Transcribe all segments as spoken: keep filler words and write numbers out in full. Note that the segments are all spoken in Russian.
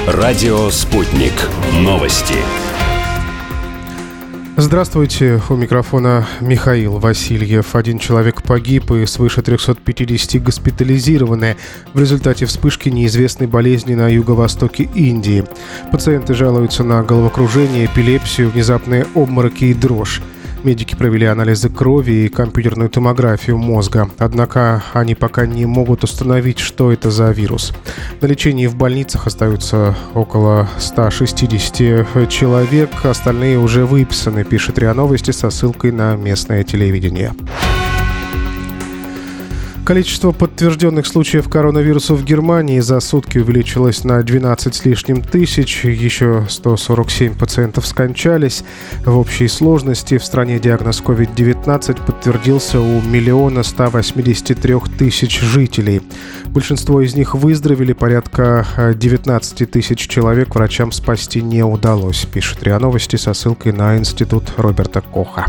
Радио «Спутник». Новости. Здравствуйте, у микрофона Михаил Васильев. Один человек погиб и свыше триста пятьдесят госпитализированы в результате вспышки неизвестной болезни на юго-востоке Индии. Пациенты жалуются на головокружение, эпилепсию, внезапные обмороки и дрожь. Медики провели анализы крови и компьютерную томографию мозга. Однако они пока не могут установить, что это за вирус. На лечении в больницах остаются около ста шестидесяти человек. Остальные уже выписаны, пишет РИА Новости со ссылкой на местное телевидение. Количество подтвержденных случаев коронавируса в Германии за сутки увеличилось на двенадцать с лишним тысяч. Еще сто сорок семь пациентов скончались. В общей сложности в стране диагноз ковид девятнадцать подтвердился у миллиона ста восьмидесяти трёх тысяч жителей. Большинство из них выздоровели, порядка девятнадцати тысяч человек врачам спасти не удалось, пишет РИА Новости со ссылкой на институт Роберта Коха.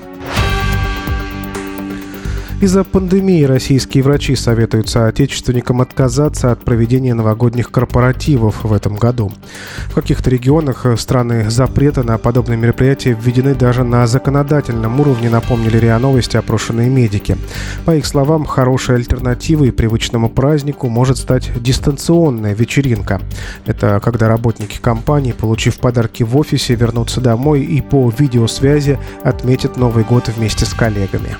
Из-за пандемии российские врачи советуют соотечественникам отказаться от проведения новогодних корпоративов в этом году. В каких-то регионах страны запрета на подобные мероприятия введены даже на законодательном уровне, напомнили РИА Новости опрошенные медики. По их словам, хорошей альтернативой привычному празднику может стать дистанционная вечеринка. Это когда работники компании, получив подарки в офисе, вернутся домой и по видеосвязи отметят Новый год вместе с коллегами.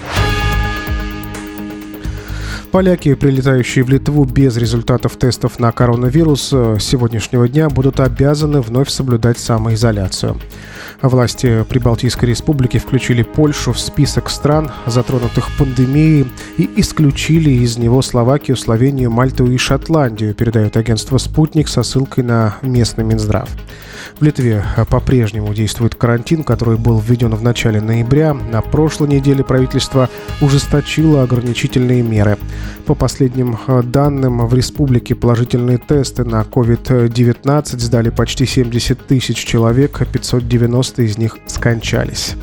Поляки, прилетающие в Литву без результатов тестов на коронавирус, с сегодняшнего дня будут обязаны вновь соблюдать самоизоляцию. Власти Прибалтийской республики включили Польшу в список стран, затронутых пандемией, и исключили из него Словакию, Словению, Мальту и Шотландию, передает агентство «Спутник» со ссылкой на местный Минздрав. В Литве по-прежнему действует карантин, который был введен в начале ноября. На прошлой неделе правительство ужесточило ограничительные меры. По последним данным, в республике положительные тесты на ковид девятнадцать сдали почти семьдесят тысяч человек, а пятьсот девяносто из них скончались.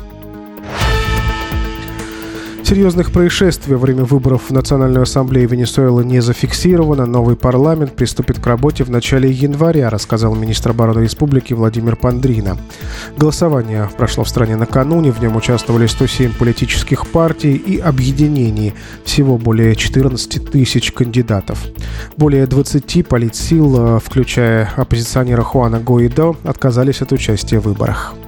Серьезных происшествий во время выборов в Национальную ассамблею Венесуэлы не зафиксировано. Новый парламент приступит к работе в начале января, рассказал министр обороны республики Владимир Пандрино. Голосование прошло в стране накануне. В нем участвовали сто семь политических партий и объединений. Всего более четырнадцати тысяч кандидатов. Более двадцати политсил, включая оппозиционера Хуана Гуайдо, отказались от участия в выборах.